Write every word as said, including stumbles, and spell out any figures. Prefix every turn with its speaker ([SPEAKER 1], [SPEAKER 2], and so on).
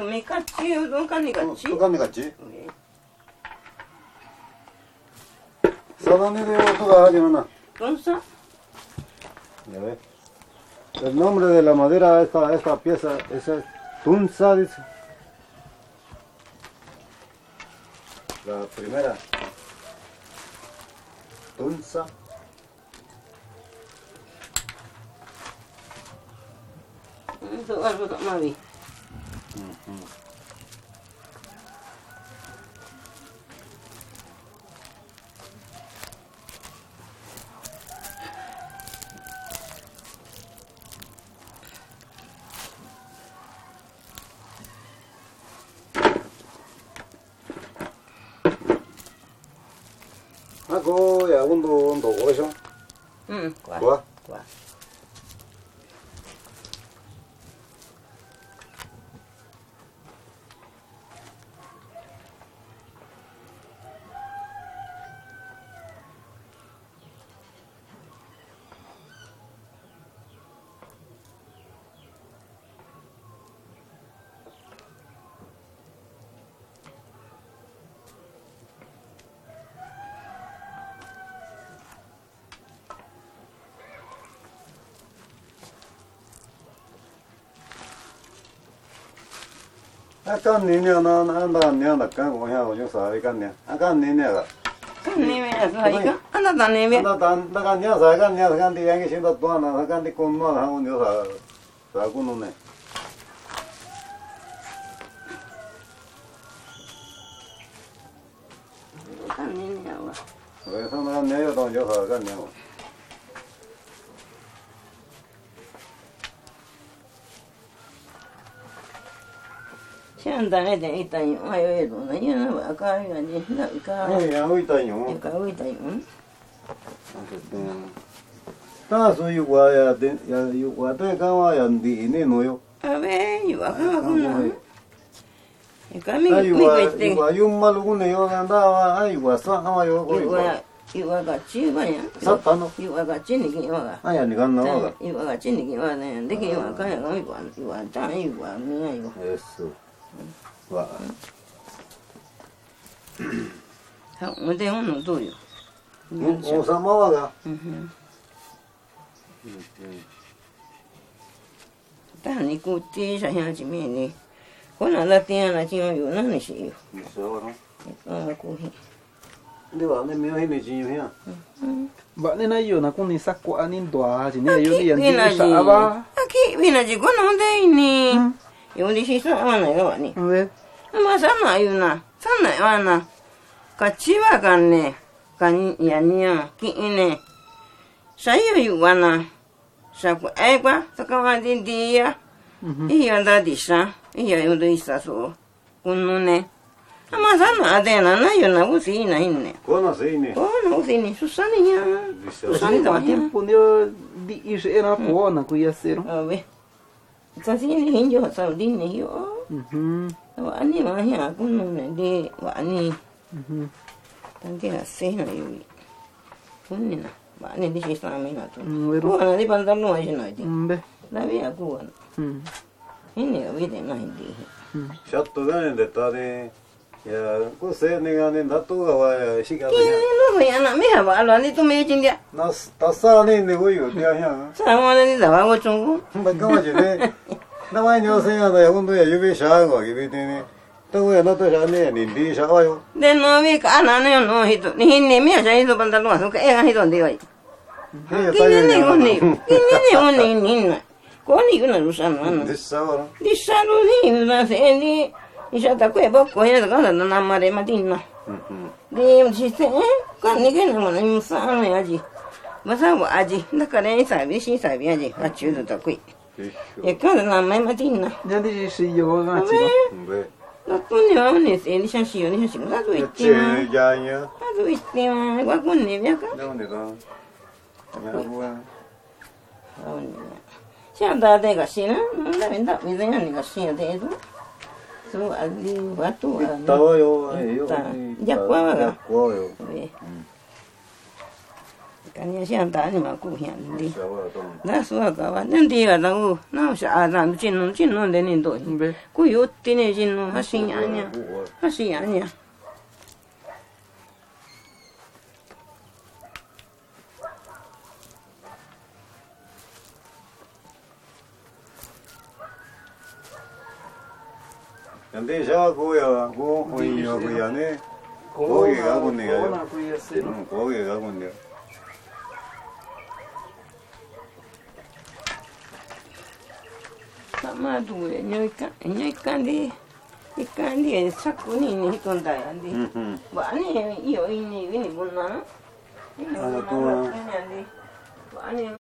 [SPEAKER 1] me cacci, non cani cacci.
[SPEAKER 2] Tu cani cacci? Salani de otra gana.
[SPEAKER 1] ¿Tunza?
[SPEAKER 2] Ya ves. El nombre de la madera esta esta pieza esa es tunza dice. La primera. Tunza.
[SPEAKER 1] Eso algo más bien.
[SPEAKER 2] Ako ya undo undo ocho.
[SPEAKER 1] Mm,
[SPEAKER 2] Kwa.
[SPEAKER 1] Kwa.
[SPEAKER 2] Acá niña no anda niña acá como ya yo sabe acá niña. Acá niña la.
[SPEAKER 1] Ni me hace anda tan ni me.
[SPEAKER 2] Anda tan acá niña sabe acá niña acá di yang siendo toda na acá di con no la yo sabe. Sabe con no ne.
[SPEAKER 1] Tan ni me agua.
[SPEAKER 2] Eso no es niña yo yo sabe acá niña.
[SPEAKER 1] Sian tan este esta yo ay ay no yo no acá yo ni na acá.
[SPEAKER 2] Ay, ya hoy está yo.
[SPEAKER 1] Acá hoy está yo.
[SPEAKER 2] Ta so yu wa ya de ya yu wa de ka wa ya di ne no yo.
[SPEAKER 1] A ver, yo acá con no. Acá mi
[SPEAKER 2] Ay
[SPEAKER 1] cuy
[SPEAKER 2] wa
[SPEAKER 1] vete.
[SPEAKER 2] wa yu ma lu ne yo anda wa ay wa sa ma yo ko.
[SPEAKER 1] Igual igual gachi vaya.
[SPEAKER 2] Sa ta no.
[SPEAKER 1] Igual gachi ni que iba.
[SPEAKER 2] Ay ya ni kan no wa.
[SPEAKER 1] Igual gachi ni que iba de que iba acá igual igual tan igual mía igual.
[SPEAKER 2] Eso. Wa.
[SPEAKER 1] No te uno tuyo.
[SPEAKER 2] O sa ma wa ga.
[SPEAKER 1] Mhm. Tan ni cuti sa ya chi me ni. Con la tiana chi yo no ni si yo.
[SPEAKER 2] Eso no.
[SPEAKER 1] Ah, cogi.
[SPEAKER 2] De wa ne me hi ne chi ya.
[SPEAKER 3] Bạn nên ai na con ni sakwa anin doa chỉ nên yêu đi
[SPEAKER 1] Vina
[SPEAKER 3] ăn
[SPEAKER 1] ji.
[SPEAKER 3] sa ba.
[SPEAKER 1] Aquí vina ji con no de ni. Yo di si sa na ga ni.
[SPEAKER 3] Ve.
[SPEAKER 1] Ma sa na yu na. Sa na wa na. Ka chi wa ga ne. Ka ya ni ya ki ne. Sa yu yu wa na. Sa ku ai kwa sa ka wa di di ya. I ya da di sa. I ya yu di sa so. Kun no ne. Ma sa na de na na yu na u si na in ne.
[SPEAKER 2] Ko na sei ne.
[SPEAKER 1] Oh, no si ni su sa ni ya.
[SPEAKER 3] Sani ba tiempo dio di is era po na ku ya cero.
[SPEAKER 1] A ver. Sa si ni hin yo sa di ni yo.
[SPEAKER 3] Mhm.
[SPEAKER 1] Wa ani ma ya ku no ne de wa ani.
[SPEAKER 3] Mhm.
[SPEAKER 1] Tan que la cena yo. Kun ni na. Wa ni di si sa mi na to.
[SPEAKER 3] Pero
[SPEAKER 1] Ku na di pantalon ai na di.
[SPEAKER 3] ve.
[SPEAKER 1] La vi a ku na.
[SPEAKER 3] Mhm.
[SPEAKER 1] Ni ga vi de na di.
[SPEAKER 2] Chatto ga ne de ta de. Ya ko se ne ga ne da to ga wa ya shi ga
[SPEAKER 1] Ki
[SPEAKER 2] ya.
[SPEAKER 1] ni no ya na me ha ba lo ni tu me chin dia.
[SPEAKER 2] Na ta sa ne ne go yo ya ya.
[SPEAKER 1] Sa mo ni da wa go chung ku.
[SPEAKER 2] Ba ga wa ji ne. Na wa nyo se ya da ya kun do ya yu bi sha go gi bi de ne. To ya na to sha ne ni di sha wa yo.
[SPEAKER 1] De no vi ka na ne no hito. Ni hin ne me ya hito pantalon so ka e ga hito de wa.
[SPEAKER 2] He ya
[SPEAKER 1] Ki
[SPEAKER 2] ta
[SPEAKER 1] ni
[SPEAKER 2] yo.
[SPEAKER 1] ni go ni. Ki ni ni go ni ni na. Ko ni una rusa no no.
[SPEAKER 2] De sa wa.
[SPEAKER 1] Di salu ni na se ni. Isha ta kwe bo ko ya ga na na mare matina.
[SPEAKER 2] Mhm.
[SPEAKER 1] De ji se ka ni ge na mo na sa no ya ji. Ma sa wa aji. Da ka ne sa bi shi sa bi ya ji. Ka chu da kwe. E ka na mai matina.
[SPEAKER 3] Ya di si yo ga chi.
[SPEAKER 2] Ve.
[SPEAKER 1] No tu ni wa ni se ni sha shi yo ni sha shi ga do
[SPEAKER 2] Ya
[SPEAKER 1] itti
[SPEAKER 2] che
[SPEAKER 1] ma.
[SPEAKER 2] ya ya.
[SPEAKER 1] Ga do itti ma. Wa ko ni ya ka.
[SPEAKER 2] Da ne ga. Ya wa.
[SPEAKER 1] Siya da de ga shi na. Da ben da mi de ya ni ga shi de do. So ali wa tu.
[SPEAKER 2] Ta wa yo. Eh yo.
[SPEAKER 1] Ya kwa wa ga.
[SPEAKER 2] Kwa yo.
[SPEAKER 1] Ve. Kanya siang tani ma ku hian di.
[SPEAKER 2] Sawa tong.
[SPEAKER 1] Na suwa ka wa nen di ga na u na sha na jin nu jin nu de ni do.
[SPEAKER 3] Be.
[SPEAKER 1] Ku yu ti ne jin nu ha sin ya nya. Ha sin ya nya.
[SPEAKER 2] 근데 저 고야 고 고이요 고야네. 거기 가고 있네요.
[SPEAKER 3] Ona kuya sero.
[SPEAKER 2] 응, 거기 가고 있네요.
[SPEAKER 1] Ma du e nyoi ka nyoi kandi. Ikandi e sakuni ni hikonda ya di.
[SPEAKER 2] 응.
[SPEAKER 1] Ba ni iyo ini ini bunna. Ini
[SPEAKER 2] Ah,
[SPEAKER 1] bunna.
[SPEAKER 2] tu-
[SPEAKER 1] Ini andi. Ba ni